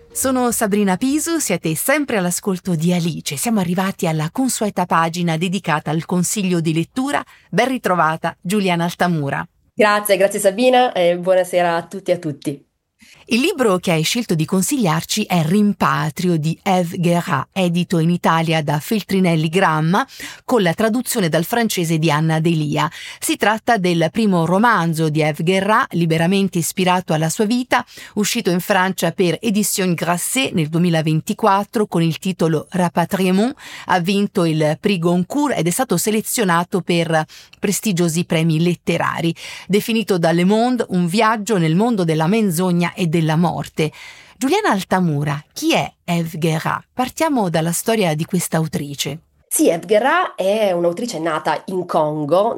Sono Sabrina Pisu, siete sempre all'ascolto di Alice. Siamo arrivati alla consueta pagina dedicata al consiglio di lettura. Ben ritrovata Giuliana Altamura. Grazie Sabina e buonasera a tutti e a tutti. Il libro che hai scelto di consigliarci è Rimpatrio di Ève Guérin, edito in Italia da Feltrinelli Gramma, con la traduzione dal francese di Anna Delia. Si tratta del primo romanzo di Ève Guérin, liberamente ispirato alla sua vita, uscito in Francia per Éditions Grasset nel 2024 con il titolo Rapatriement, ha vinto il Prix Goncourt ed è stato selezionato per prestigiosi premi letterari. Definito da Le Monde un viaggio nel mondo della menzogna e della morte. Giuliana Altamura, chi è Ève Guérin? Partiamo dalla storia di questa autrice. Sì, Ève Guérin è un'autrice nata in Congo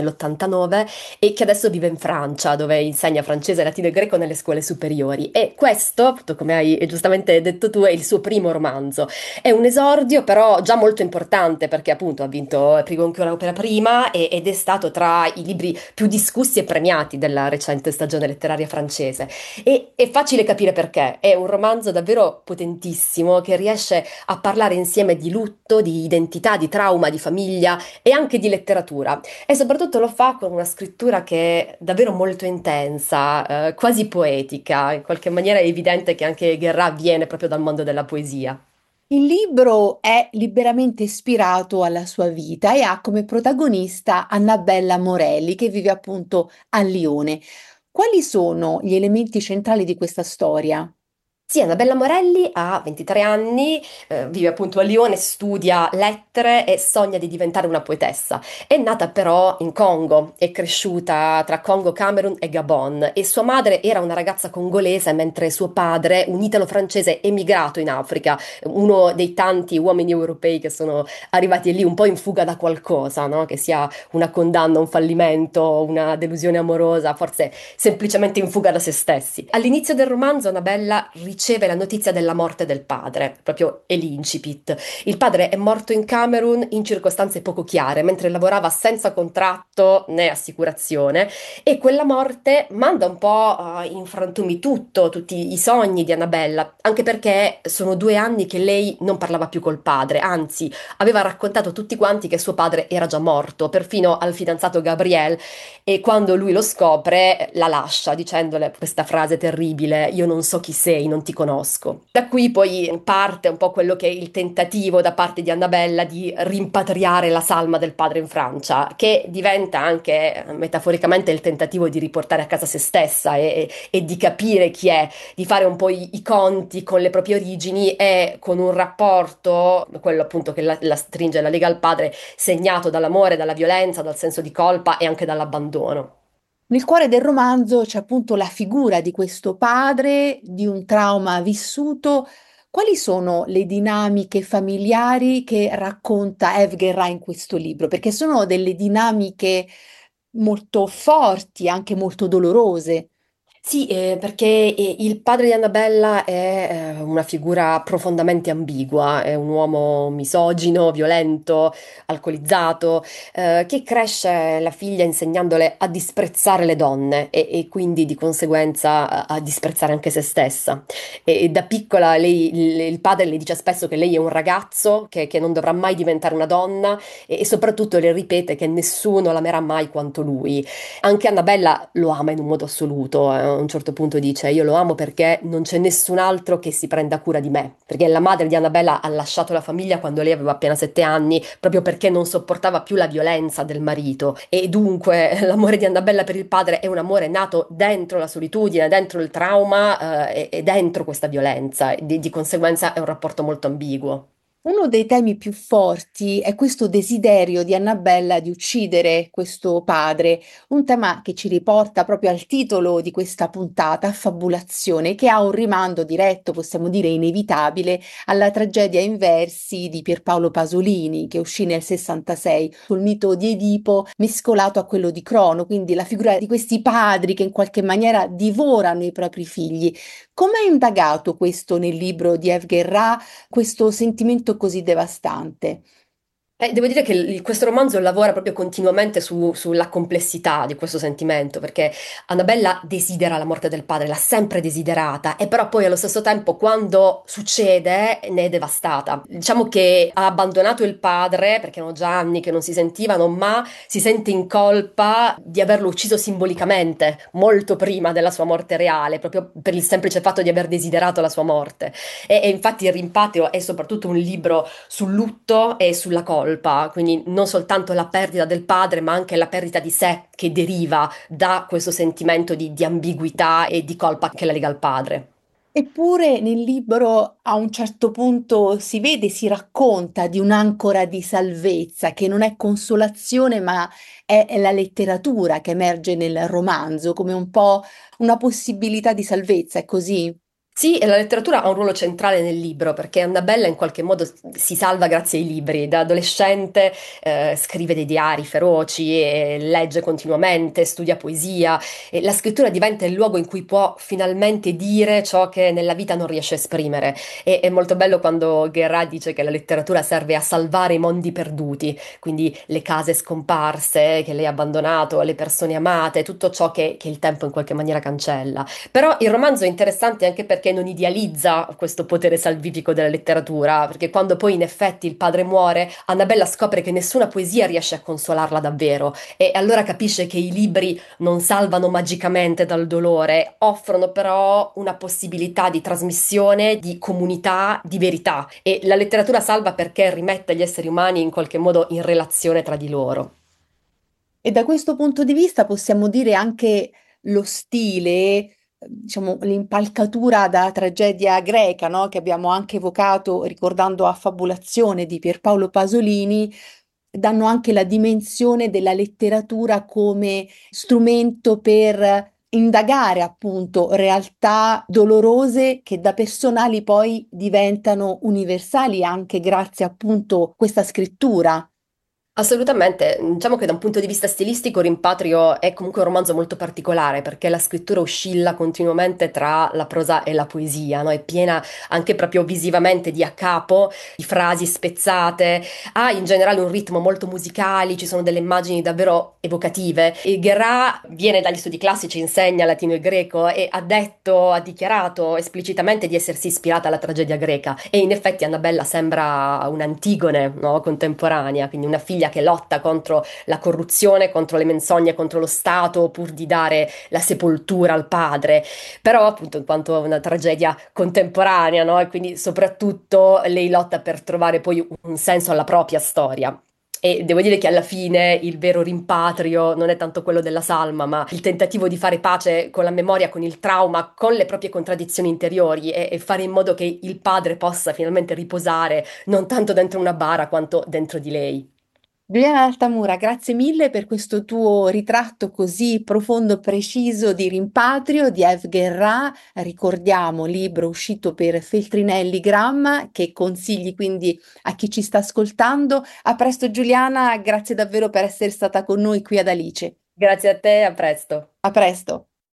nell'89 e che adesso vive in Francia, dove insegna francese, latino e greco nelle scuole superiori. E questo, appunto, come hai giustamente detto tu, è il suo primo romanzo. È un esordio però già molto importante perché appunto ha vinto il Prix Goncourt per prima ed è stato tra i libri più discussi e premiati della recente stagione letteraria francese. E è facile capire perché. È un romanzo davvero potentissimo che riesce a parlare insieme di lutto, di identità, di trauma, di famiglia e anche di letteratura. E soprattutto lo fa con una scrittura che è davvero molto intensa, quasi poetica. In qualche maniera è evidente che anche Guerra viene proprio dal mondo della poesia. Il libro è liberamente ispirato alla sua vita e ha come protagonista Annabella Morelli, che vive appunto a Lione. Quali sono gli elementi centrali di questa storia? Sì, Annabella Morelli ha 23 anni, vive appunto a Lione, studia lettere e sogna di diventare una poetessa. È nata però in Congo, è cresciuta tra Congo, Camerun e Gabon e sua madre era una ragazza congolese mentre suo padre, un italo-francese emigrato in Africa, uno dei tanti uomini europei che sono arrivati lì un po' in fuga da qualcosa, no? Che sia una condanna, un fallimento, una delusione amorosa, forse semplicemente in fuga da se stessi. All'inizio del romanzo Annabella riceve la notizia della morte del padre, proprio è l'incipit. Il padre è morto in Camerun in circostanze poco chiare, mentre lavorava senza contratto né assicurazione e quella morte manda un po' in frantumi tutto, tutti i sogni di Annabella, anche perché sono 2 anni che lei non parlava più col padre, anzi aveva raccontato a tutti quanti che suo padre era già morto, perfino al fidanzato Gabriel, e quando lui lo scopre la lascia dicendole questa frase terribile: io non so chi sei, non ti conosco. Da qui poi parte un po' quello che è il tentativo da parte di Annabella di rimpatriare la salma del padre in Francia, che diventa anche metaforicamente il tentativo di riportare a casa se stessa e di capire chi è, di fare un po' i conti con le proprie origini e con un rapporto, quello appunto che la stringe, la lega al padre, segnato dall'amore, dalla violenza, dal senso di colpa e anche dall'abbandono. Nel cuore del romanzo c'è appunto la figura di questo padre, di un trauma vissuto. Quali sono le dinamiche familiari che racconta Ève Guérin in questo libro? Perché sono delle dinamiche molto forti, anche molto dolorose. Sì, perché il padre di Annabella è una figura profondamente ambigua, è un uomo misogino, violento, alcolizzato, che cresce la figlia insegnandole a disprezzare le donne e quindi di conseguenza a disprezzare anche se stessa. E da piccola il padre le dice spesso che lei è un ragazzo, che non dovrà mai diventare una donna e soprattutto le ripete che nessuno l'amerà mai quanto lui. Anche Annabella lo ama in un modo assoluto, a un certo punto dice: io lo amo perché non c'è nessun altro che si prenda cura di me, perché la madre di Annabella ha lasciato la famiglia quando lei aveva appena 7 anni, proprio perché non sopportava più la violenza del marito e dunque l'amore di Annabella per il padre è un amore nato dentro la solitudine, dentro il trauma, e dentro questa violenza, e di conseguenza è un rapporto molto ambiguo. Uno dei temi più forti è questo desiderio di Annabella di uccidere questo padre, un tema che ci riporta proprio al titolo di questa puntata, Affabulazione, che ha un rimando diretto, possiamo dire inevitabile, alla tragedia in versi di Pierpaolo Pasolini, che uscì nel 66, sul mito di Edipo mescolato a quello di Crono, quindi la figura di questi padri che in qualche maniera divorano i propri figli. Come hai indagato questo nel libro di Ève Guérin, questo sentimento così devastante? Devo dire che questo romanzo lavora proprio continuamente sulla complessità di questo sentimento, perché Annabella desidera la morte del padre, l'ha sempre desiderata, e però poi allo stesso tempo quando succede ne è devastata. Diciamo che ha abbandonato il padre, perché erano già anni che non si sentivano, ma si sente in colpa di averlo ucciso simbolicamente, molto prima della sua morte reale, proprio per il semplice fatto di aver desiderato la sua morte. E infatti il Rimpatrio è soprattutto un libro sul lutto e sulla colpa, quindi non soltanto la perdita del padre, ma anche la perdita di sé che deriva da questo sentimento di ambiguità e di colpa che la lega al padre. Eppure nel libro a un certo punto si vede, si racconta di un'ancora di salvezza che non è consolazione, ma è la letteratura che emerge nel romanzo come un po' una possibilità di salvezza, è così? Sì, e la letteratura ha un ruolo centrale nel libro perché Annabella in qualche modo si salva grazie ai libri. Da adolescente scrive dei diari feroci e legge continuamente, studia poesia e la scrittura diventa il luogo in cui può finalmente dire ciò che nella vita non riesce a esprimere. E è molto bello quando Guerra dice che la letteratura serve a salvare i mondi perduti, quindi le case scomparse che lei ha abbandonato, le persone amate, tutto ciò che il tempo in qualche maniera cancella. Però il romanzo è interessante anche perché non idealizza questo potere salvifico della letteratura, perché quando poi in effetti il padre muore, Annabella scopre che nessuna poesia riesce a consolarla davvero e allora capisce che i libri non salvano magicamente dal dolore, offrono però una possibilità di trasmissione, di comunità, di verità e la letteratura salva perché rimette gli esseri umani in qualche modo in relazione tra di loro. E da questo punto di vista possiamo dire anche lo stile, diciamo, l'impalcatura da tragedia greca, no? Che abbiamo anche evocato ricordando Affabulazione di Pierpaolo Pasolini, danno anche la dimensione della letteratura come strumento per indagare appunto realtà dolorose che da personali poi diventano universali anche grazie appunto a questa scrittura. Assolutamente, diciamo che da un punto di vista stilistico Rimpatrio è comunque un romanzo molto particolare perché la scrittura oscilla continuamente tra la prosa e la poesia, no? È piena anche proprio visivamente di a capo, di frasi spezzate, ha in generale un ritmo molto musicale, ci sono delle immagini davvero evocative. E Guerra viene dagli studi classici, insegna latino e greco e ha detto, ha dichiarato esplicitamente di essersi ispirata alla tragedia greca e in effetti Annabella sembra un'Antigone, no? Contemporanea, quindi una figlia che lotta contro la corruzione, contro le menzogne, contro lo Stato, pur di dare la sepoltura al padre, però appunto in quanto una tragedia contemporanea, no? E quindi soprattutto lei lotta per trovare poi un senso alla propria storia. E devo dire che alla fine il vero rimpatrio non è tanto quello della salma, ma il tentativo di fare pace con la memoria, con il trauma, con le proprie contraddizioni interiori e fare in modo che il padre possa finalmente riposare non tanto dentro una bara quanto dentro di lei. Giuliana Altamura, grazie mille per questo tuo ritratto così profondo e preciso di Rimpatrio di Eve Guerra. Ricordiamo, libro uscito per Feltrinelli Gramma, che consigli quindi a chi ci sta ascoltando. A presto Giuliana, grazie davvero per essere stata con noi qui ad Alice. Grazie a te, a presto. A presto.